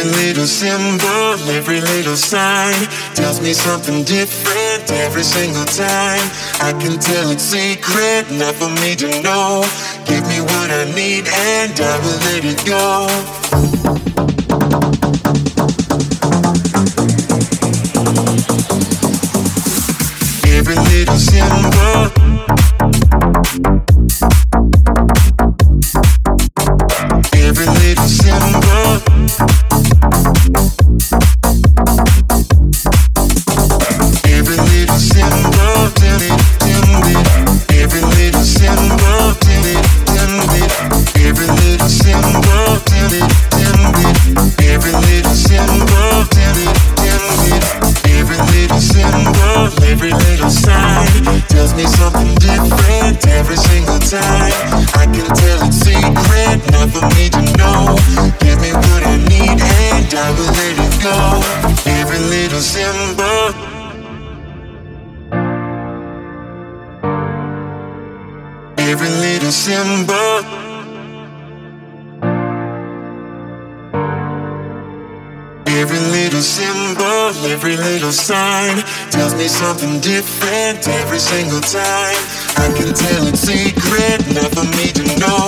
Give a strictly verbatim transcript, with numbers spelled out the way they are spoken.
little symbol, every little sign tells me something different every single time. I can tell it's secret, not for me to know. Give me what I need and I will let it go. Every little symbol, every little symbol, every little symbol, tell it, tell me. Every little symbol, tell it, tell me. Every little symbol, tell it, tell me. Every little symbol, tell it, tell me. Every little symbol, every little sign tells me something different every single time. I can tell it's secret, not for me to know. Give me what I need and I will let it go. Every little symbol, every little symbol, every little symbol, every little sign tells me something different every single time. I can tell it's secret, not for me to know.